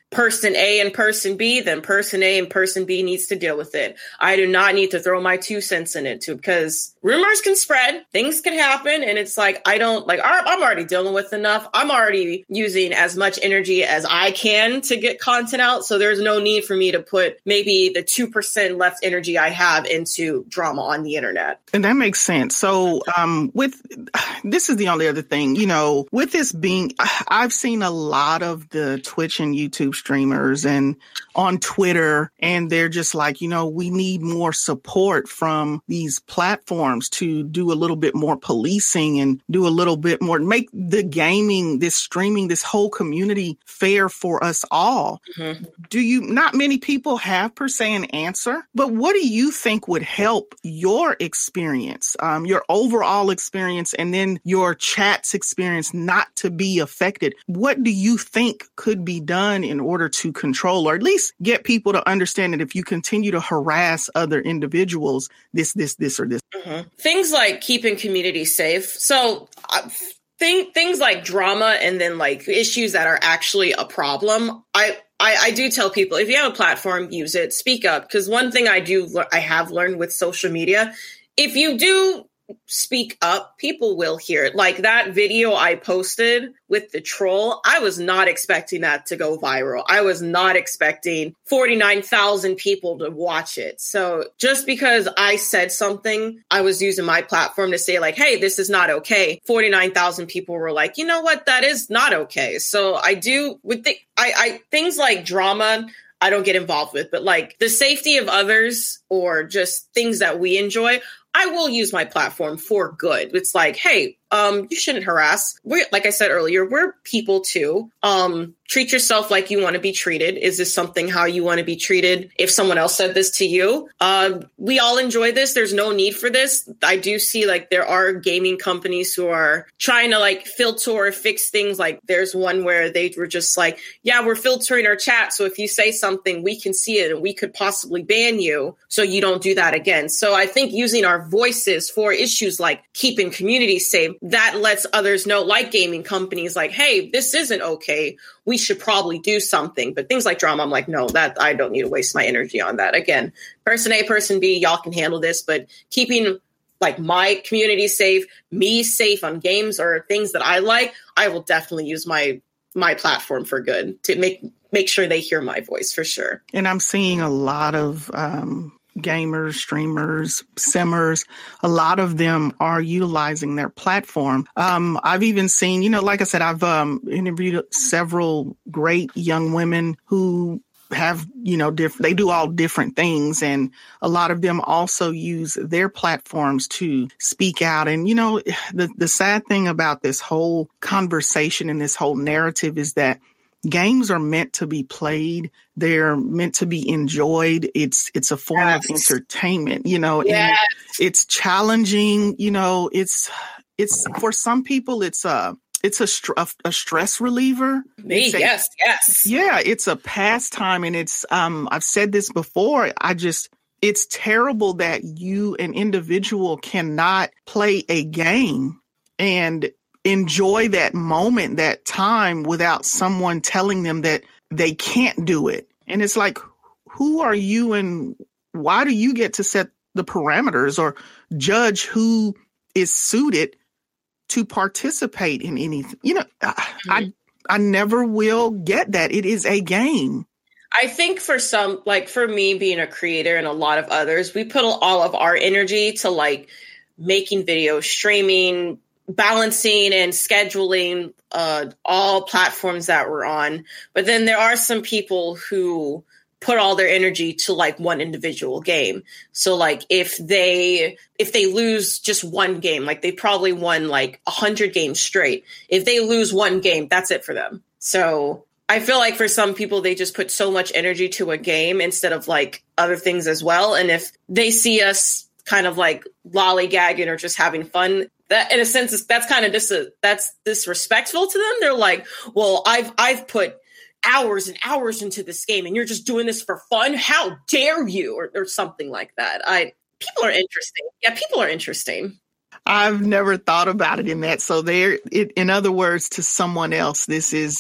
Speaker 2: person A and person B, then person A and person B needs to deal with it. I do not need to throw my two cents in it too, because rumors can spread, things can happen. And it's like, I don't like, I'm already dealing with enough. I'm already using as much energy as I can to get content out. So there's no need for me to put maybe the two percent left energy I have into drama on the internet.
Speaker 1: And that makes sense. So um, with this is the only other thing, you know, with this being, I've seen a lot of the Twitch and YouTube streamers and on Twitter, and they're just like, you know, we need more support from these platforms to do a little bit more policing and do a little bit more, make the gaming, this streaming, this whole community fair for us all. Mm-hmm. Do you, not many people have per se an answer, but what do you think would help your experience, um, your overall experience, and then your chat's experience not to be affected? What do you think could be done in order to control, or at least get people to understand that if you continue to harass other individuals, this, this, this, or this?
Speaker 2: Mm-hmm. Things like keeping communities safe. So uh, thing, things like drama and then like issues that are actually a problem. I, I, I do tell people, if you have a platform, use it, speak up. Because one thing I do, I have learned with social media, if you do speak up, people will hear it. Like that video I posted with the troll, I was not expecting that to go viral. I was not expecting forty-nine thousand people to watch it. So just because I said something, I was using my platform to say like, hey, this is not okay. forty-nine thousand people were like, you know what? That is not okay. So I do with the, I, I, things like drama, I don't get involved with, but like the safety of others or just things that we enjoy, I will use my platform for good. It's like, hey, um, you shouldn't harass. We're, like I said earlier, we're people too. Um, treat yourself like you want to be treated. Is this something how you want to be treated? If someone else said this to you, uh, we all enjoy this. There's no need for this. I do see like there are gaming companies who are trying to like filter or fix things. Like there's one where they were just like, yeah, we're filtering our chat. So if you say something, we can see it and we could possibly ban you. So you don't do that again. So I think using our voices for issues like keeping communities safe, that lets others know, like gaming companies, like, hey, this isn't okay. We should probably do something. But things like drama, I'm like, no, that I don't need to waste my energy on that. Again, person A, person B, y'all can handle this. But keeping like my community safe, me safe on games or things that I like, I will definitely use my my platform for good to make make sure they hear my voice for sure.
Speaker 1: And I'm seeing a lot of um gamers, streamers, simmers, a lot of them are utilizing their platform. Um, I've even seen, you know, like I said, I've um, interviewed several great young women who have, you know, different, they do all different things. And a lot of them also use their platforms to speak out. And, you know, the, the sad thing about this whole conversation and this whole narrative is that games are meant to be played. They're meant to be enjoyed. It's it's a form yes. of entertainment, you know,
Speaker 2: yes.
Speaker 1: and it's challenging, you know, it's it's for some people, it's a it's a, str- a, a stress reliever.
Speaker 2: Me,
Speaker 1: a,
Speaker 2: yes, yes.
Speaker 1: Yeah, it's a pastime. And it's um I've said this before. I just it's terrible that you, an individual, cannot play a game and enjoy that moment, that time without someone telling them that they can't do it. And it's like, who are you and why do you get to set the parameters or judge who is suited to participate in anything? You know, mm-hmm. I, I never will get that. It is a game.
Speaker 2: I think for some, like for me being a creator and a lot of others, we put all of our energy to like making videos, streaming, balancing and scheduling uh, all platforms that we're on. But then there are some people who put all their energy to like one individual game. So like if they if they lose just one game, like they probably won like a hundred games straight. If they lose one game, that's it for them. So I feel like for some people, they just put so much energy to a game instead of like other things as well. And if they see us kind of like lollygagging or just having fun, that in a sense, that's kind of dis- that's disrespectful to them. They're like, well, I've I've put hours and hours into this game and you're just doing this for fun. How dare you? Or, or something like that. I people are interesting. Yeah, people are interesting.
Speaker 1: I've never thought about it in that. So there, it, in other words, to someone else, this is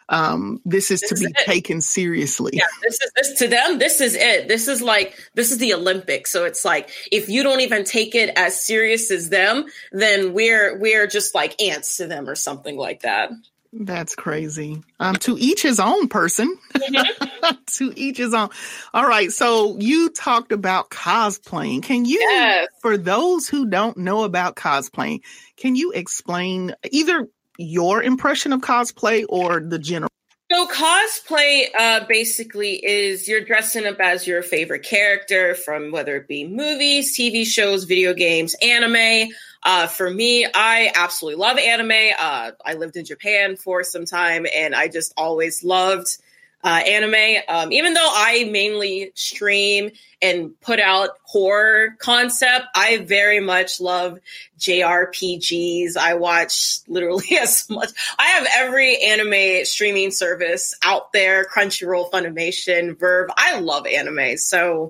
Speaker 1: Um, this is
Speaker 2: This
Speaker 1: to
Speaker 2: is
Speaker 1: be
Speaker 2: it.
Speaker 1: taken seriously.
Speaker 2: Yeah, this is this to them. This is it. This is like this is the Olympics. So it's like if you don't even take it as serious as them, then we're we're just like ants to them or something like that.
Speaker 1: That's crazy. Um, to each his own, person.
Speaker 2: Mm-hmm.
Speaker 1: To each his own. All right. So you talked about cosplaying. Can you,
Speaker 2: Yes.
Speaker 1: for those who don't know about cosplaying, can you explain either your impression of cosplay or the general?
Speaker 2: So cosplay uh, basically is you're dressing up as your favorite character from whether it be movies, T V shows, video games, anime. Uh, for me, I absolutely love anime. Uh, I lived in Japan for some time and I just always loved uh, anime. Um, even though I mainly stream and put out horror concept, I very much love J R P Gs. I watch literally as much. I have every anime streaming service out there, Crunchyroll, Funimation, Verve. I love anime. So,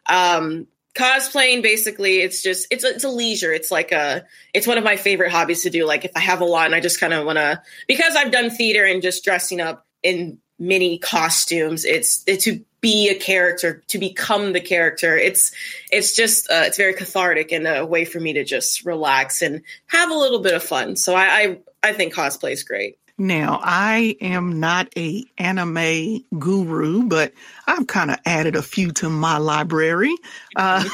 Speaker 2: um, cosplaying, basically, it's just, it's a, it's a leisure. It's like a, it's one of my favorite hobbies to do. Like if I have a lot and I just kind of want to, because I've done theater and just dressing up in mini costumes, it's, it's to be a character, to become the character. It's, it's just, uh, it's very cathartic and a way for me to just relax and have a little bit of fun. So I, I, I think cosplay is great.
Speaker 1: Now, I am not a anime guru, but I've kind of added a few to my library. Uh,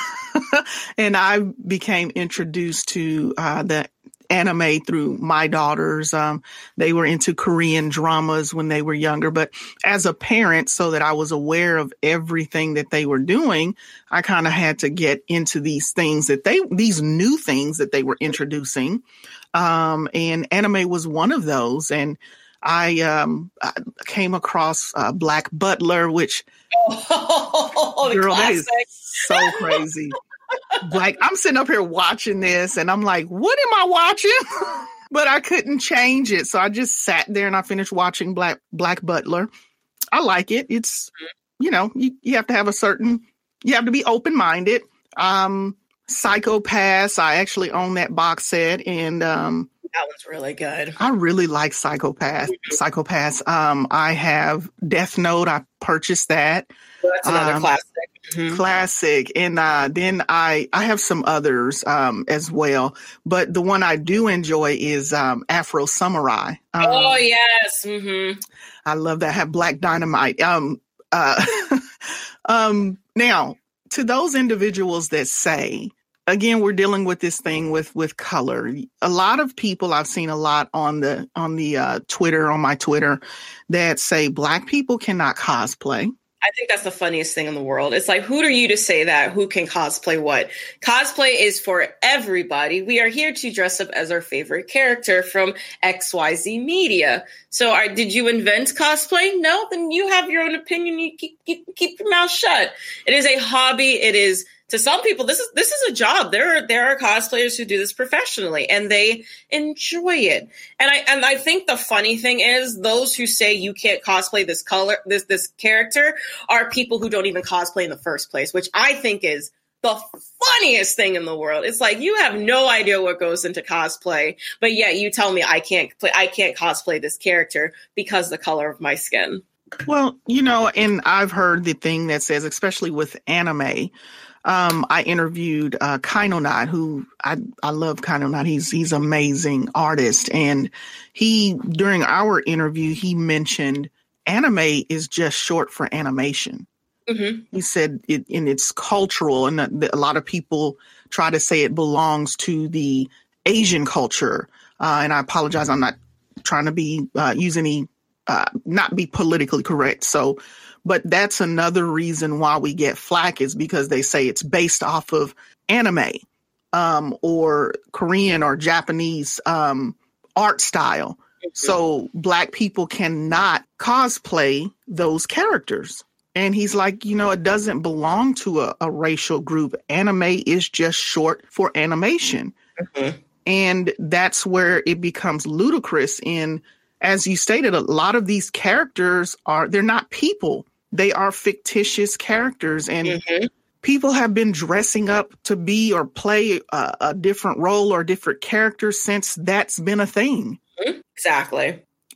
Speaker 1: and I became introduced to uh, the anime through my daughters. Um, they were into Korean dramas when they were younger, but as a parent, so that I was aware of everything that they were doing, I kind of had to get into these things that they, these new things that they were introducing. Um, and anime was one of those. And I, um, I came across uh, Black Butler, which,
Speaker 2: oh,
Speaker 1: girl, that
Speaker 2: classic.
Speaker 1: is so crazy. Like, I'm sitting up here watching this and I'm like, what am I watching? But I couldn't change it. So I just sat there and I finished watching Black, Black Butler. I like it. It's, you know, you, you have to have a certain, you have to be open-minded. Um, Psycho-Pass, I actually own that box set, and um,
Speaker 2: that one's really good.
Speaker 1: I really like Psycho-Pass.
Speaker 2: Mm-hmm.
Speaker 1: Psycho-Pass. Um, I have Death Note. I purchased that.
Speaker 2: Well, that's another
Speaker 1: um,
Speaker 2: classic. Mm-hmm.
Speaker 1: Classic. And uh, then I I have some others um, as well. But the one I do enjoy is um, Afro Samurai. Um,
Speaker 2: oh yes. Mm-hmm.
Speaker 1: I love that. I have Black Dynamite. Um, uh, um, now, to those individuals that say, again, we're dealing with this thing with, with color. A lot of people, I've seen a lot on the, on the uh, Twitter, on my Twitter, that say Black people cannot cosplay.
Speaker 2: I think that's the funniest thing in the world. It's like, who are you to say that? Who can cosplay what? Cosplay is for everybody. We are here to dress up as our favorite character from X Y Z media. So are, did you invent cosplay? No, then you have your own opinion. You keep, keep, keep your mouth shut. It is a hobby. It is, to some people, this is this is a job. There are there are cosplayers who do this professionally and they enjoy it. And I and I think the funny thing is those who say you can't cosplay this color this this character are people who don't even cosplay in the first place, which I think is the funniest thing in the world. It's like you have no idea what goes into cosplay, but yet you tell me I can't play I can't cosplay this character because of the color of my skin.
Speaker 1: Well, you know, and I've heard the thing that says, especially with anime. Um, I interviewed uh, Kainonat, who I, I love Kainonat. He's he's an amazing artist. And he, during our interview, he mentioned anime is just short for animation. Mm-hmm. He said it, and it's cultural. And a, a lot of people try to say it belongs to the Asian culture. Uh, and I apologize. I'm not trying to be uh, use any, uh, not be politically correct. So, but that's another reason why we get flack is because they say it's based off of anime um, or Korean or Japanese um, art style. Mm-hmm. So Black people cannot cosplay those characters. And he's like, you know, it doesn't belong to a, a racial group. Anime is just short for animation. Mm-hmm. And that's where it becomes ludicrous in, as you stated, a lot of these characters are, they're not people. They are fictitious characters. And mm-hmm. people have been dressing up to be or play a, a different role or different character since that's been a thing.
Speaker 2: Exactly.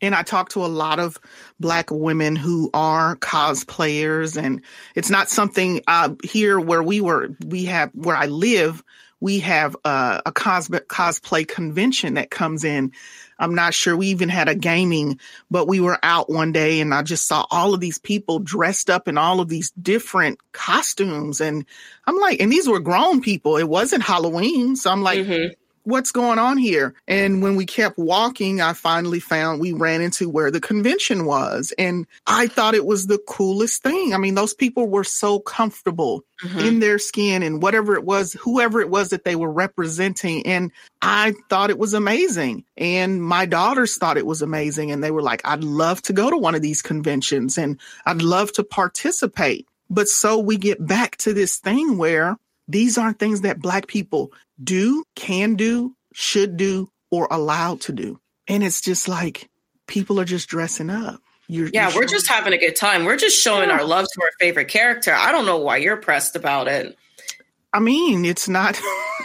Speaker 1: And I talk to a lot of Black women who are cosplayers, and it's not something uh, here where we were, we have, where I live, we have uh, a cos- cosplay convention that comes in. I'm not sure we even had a gaming, but we were out one day and I just saw all of these people dressed up in all of these different costumes. And I'm like, and these were grown people. It wasn't Halloween. So I'm like, mm-hmm. What's going on here? And when we kept walking, I finally found we ran into where the convention was. And I thought it was the coolest thing. I mean, those people were so comfortable mm-hmm. in their skin and whatever it was, whoever it was that they were representing. And I thought it was amazing. And my daughters thought it was amazing. And they were like, I'd love to go to one of these conventions and I'd love to participate. But so we get back to this thing where these aren't things that Black people do, can do, should do, or allowed to do. And it's just like people are just dressing up. You're,
Speaker 2: yeah,
Speaker 1: you're
Speaker 2: we're just having a good time. We're just showing yeah. our love to our favorite character. I don't know why you're pressed about it.
Speaker 1: I mean, it's not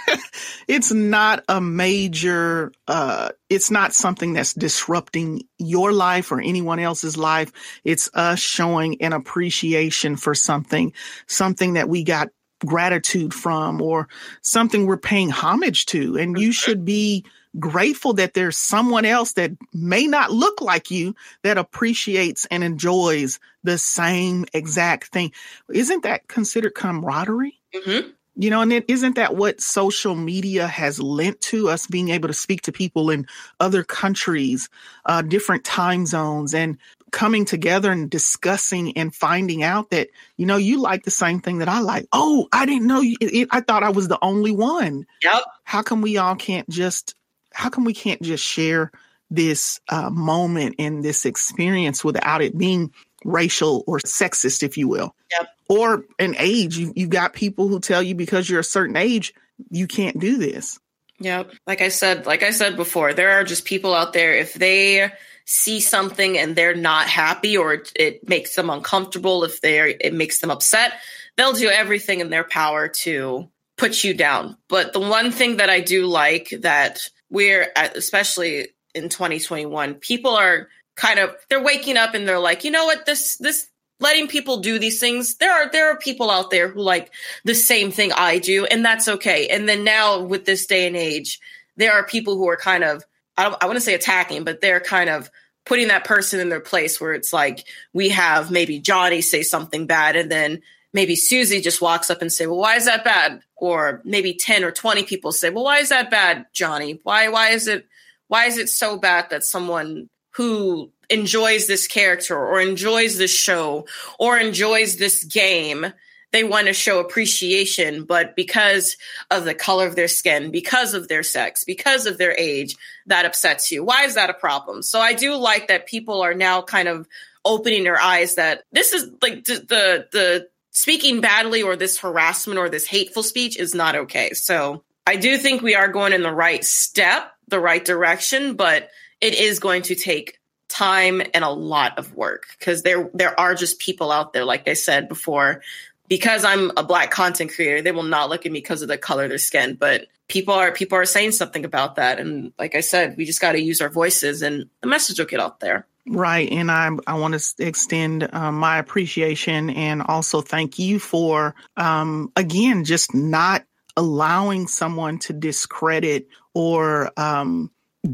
Speaker 1: it's not a major uh it's not something that's disrupting your life or anyone else's life. It's us showing an appreciation for something, something that we got gratitude from or something we're paying homage to. And you should be grateful that there's someone else that may not look like you that appreciates and enjoys the same exact thing. Isn't that considered camaraderie? Mm-hmm. You know, and it, isn't that what social media has lent to us, being able to speak to people in other countries, uh, different time zones, and coming together and discussing and finding out that, you know, you like the same thing that I like. Oh, I didn't know you. It, I thought I was the only one.
Speaker 2: Yep.
Speaker 1: How come we all can't just, how come we can't just share this uh, moment and this experience without it being racial or sexist, if you will?
Speaker 2: Yep.
Speaker 1: Or an age. You, you've got people who tell you because you're a certain age, you can't do this.
Speaker 2: Yep. Like I said, like I said before, there are just people out there, if they see something and they're not happy or it, it makes them uncomfortable, if they're, it makes them upset, they'll do everything in their power to put you down. But the one thing that I do like that we're at, especially in twenty twenty-one, people are kind of, they're waking up and they're like, you know what, this, this, letting people do these things, there are, there are people out there who like the same thing I do, and that's okay. And then now with this day and age, there are people who are kind of, I don't, I want to say attacking, but they're kind of putting that person in their place where it's like, we have maybe Johnny say something bad and then maybe Susie just walks up and say, well, why is that bad? Or maybe ten or twenty people say, well, why is that bad, Johnny? Why, why is it, why is it so bad that someone who enjoys this character or enjoys this show or enjoys this game, they want to show appreciation, but because of the color of their skin, because of their sex, because of their age, that upsets you. Why is that a problem? So I do like that people are now kind of opening their eyes that this is like the, the, the speaking badly or this harassment or this hateful speech is not okay. So I do think we are going in the right step, the right direction, but it is going to take time and a lot of work because there, there are just people out there, like I said before, because I'm a Black content creator, they will not look at me because of the color of their skin. But people are people are saying something about that. And like I said, we just got to use our voices and the message will get out there.
Speaker 1: Right. And I I want to extend um, my appreciation and also thank you for, um, again, just not allowing someone to discredit or um,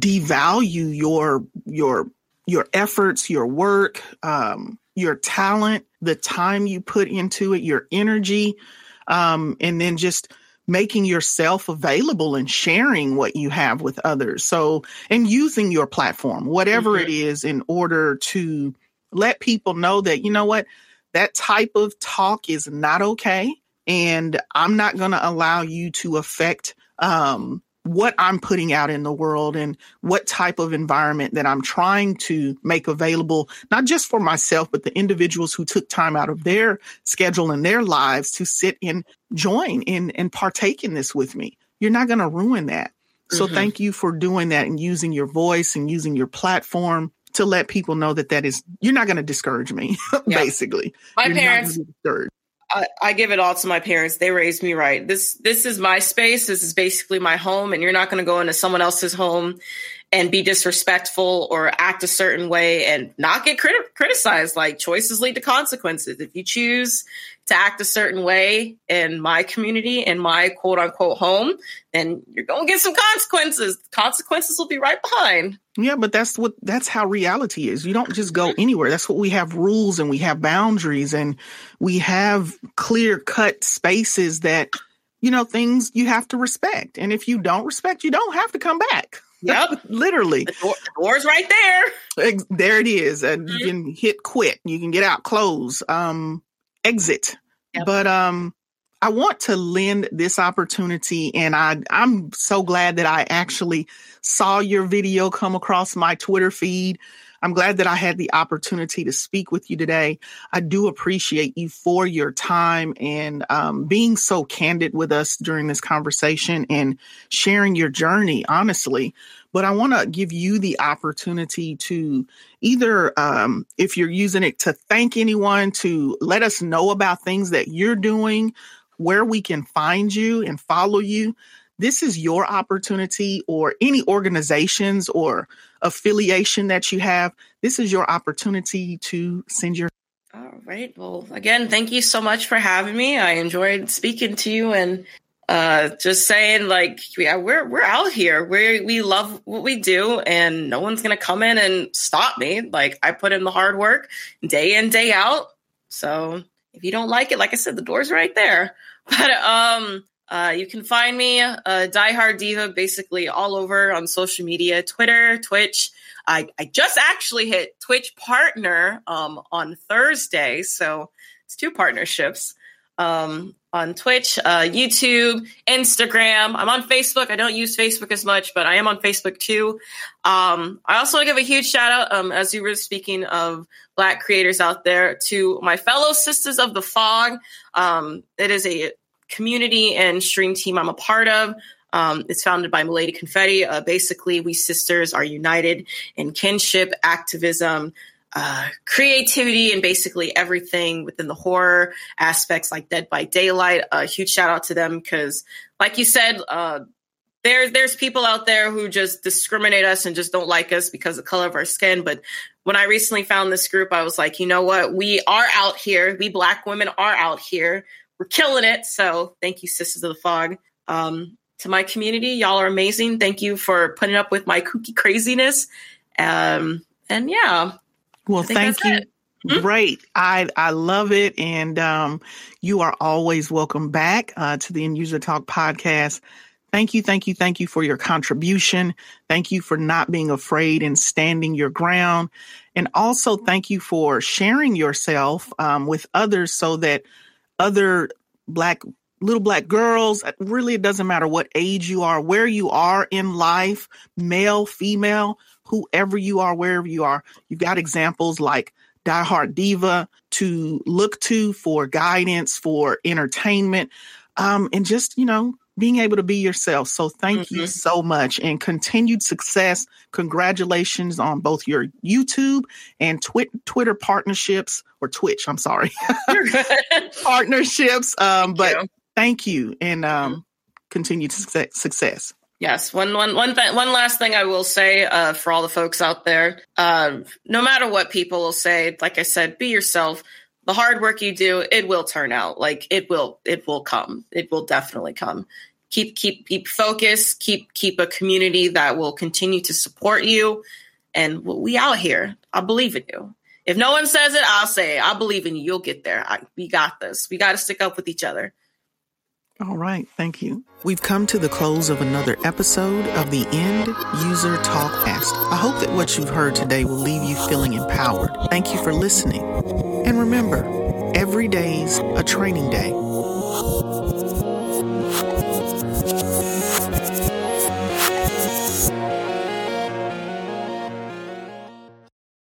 Speaker 1: devalue your your your efforts, your work, um, your talent, the time you put into it, your energy, um, and then just making yourself available and sharing what you have with others. So, and using your platform, whatever mm-hmm. it is, in order to let people know that, you know what, that type of talk is not okay. And I'm not going to allow you to affect, um, what I'm putting out in the world and what type of environment that I'm trying to make available, not just for myself, but the individuals who took time out of their schedule and their lives to sit and join and, and partake in this with me. You're not going to ruin that. So mm-hmm. thank you for doing that and using your voice and using your platform to let people know that that is, you're not going to discourage me, yeah. basically.
Speaker 2: My
Speaker 1: you're
Speaker 2: parents, I, I give it all to my parents. They raised me right. This this is my space. This is basically my home, and you're not going to go into someone else's home and be disrespectful or act a certain way and not get crit- criticized. Like, choices lead to consequences. If you choose to act a certain way in my community, in my quote unquote home, then you're going to get some consequences. Consequences will be right behind.
Speaker 1: Yeah, but that's what that's how reality is. You don't just go anywhere. That's what we have rules and we have boundaries and we have clear cut spaces that, you know, things you have to respect. And if you don't respect, you don't have to come back.
Speaker 2: Yep.
Speaker 1: Literally.
Speaker 2: The, door, the door's right there.
Speaker 1: There it is. And
Speaker 2: Mm-hmm.
Speaker 1: you can hit quit. You can get out, close, um, exit.
Speaker 2: Yep.
Speaker 1: But um, I want to lend this opportunity, and I, I'm so glad that I actually saw your video come across my Twitter feed. I'm glad that I had the opportunity to speak with you today. I do appreciate you for your time and um, being so candid with us during this conversation and sharing your journey, honestly. But I want to give you the opportunity to either, um, if you're using it to thank anyone, to let us know about things that you're doing, where we can find you and follow you. This is your opportunity, or any organizations or affiliation that you have. This is your opportunity to send your.
Speaker 2: All right. Well, again, thank you so much for having me. I enjoyed speaking to you and uh, just saying, like, yeah, we're we're out here. We we love what we do, and no one's gonna come in and stop me. Like, I put in the hard work day in, day out. So if you don't like it, like I said, the door's right there. But um. Uh, you can find me, uh, Diehard Diva, basically all over on social media, Twitter, Twitch. I, I just actually hit Twitch partner um, on Thursday, so it's two partnerships um, on Twitch, uh, YouTube, Instagram. I'm on Facebook. I don't use Facebook as much, but I am on Facebook too. Um, I also want to give a huge shout out, um, as you were speaking of Black creators out there, to my fellow Sisters of the Fog. Um, it is a community and stream team I'm a part of. Um, it's founded by Milady Confetti. Uh, basically, we sisters are united in kinship, activism, uh, creativity, and basically everything within the horror aspects, like Dead by Daylight. A huge shout out to them because, like you said, uh, there, there's people out there who just discriminate us and just don't like us because of the color of our skin. But when I recently found this group, I was like, you know what? We are out here. We Black women are out here. We're killing it. So thank you, Sisters of the Fog. Um, to my community, y'all are amazing. Thank you for putting up with my kooky craziness. Um, and yeah.
Speaker 1: Well, thank you.
Speaker 2: Mm-hmm.
Speaker 1: Great. I, I love it. And um, you are always welcome back uh, to the End User Talk podcast. Thank you. Thank you. Thank you for your contribution. Thank you for not being afraid and standing your ground. And also thank you for sharing yourself um, with others so that other Black, little Black girls, really, it doesn't matter what age you are, where you are in life, male, female, whoever you are, wherever you are, you've got examples like Diehard Diva to look to for guidance, for entertainment, um, and just, you know, being able to be yourself. So thank mm-hmm. you so much, and continued success. Congratulations on both your YouTube and twi- Twitter partnerships, or Twitch. I'm sorry. partnerships. Um, thank but you. Thank you. And um, mm-hmm. continued success. success.
Speaker 2: Yes. One, one, one, th- one last thing I will say uh, for all the folks out there, uh, no matter what people will say, like I said, be yourself. The hard work you do, it will turn out. Like it will, it will come. It will definitely come. Keep, keep, keep focused. Keep, keep a community that will continue to support you. And we out here. I believe in you. If no one says it, I'll say it. I believe in you. You'll get there. I, we got this. We got to stick up with each other.
Speaker 1: All right. Thank you. We've come to the close of another episode of the End User Talkcast. I hope that what you've heard today will leave you feeling empowered. Thank you for listening. And remember, every day's a training day.